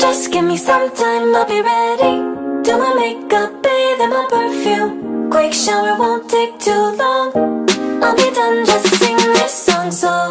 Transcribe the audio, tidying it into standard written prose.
Just give me some time, I'll be ready. Do my makeup, bathe in my perfume. Quick shower won't take too long. I'll be done, just sing this song. So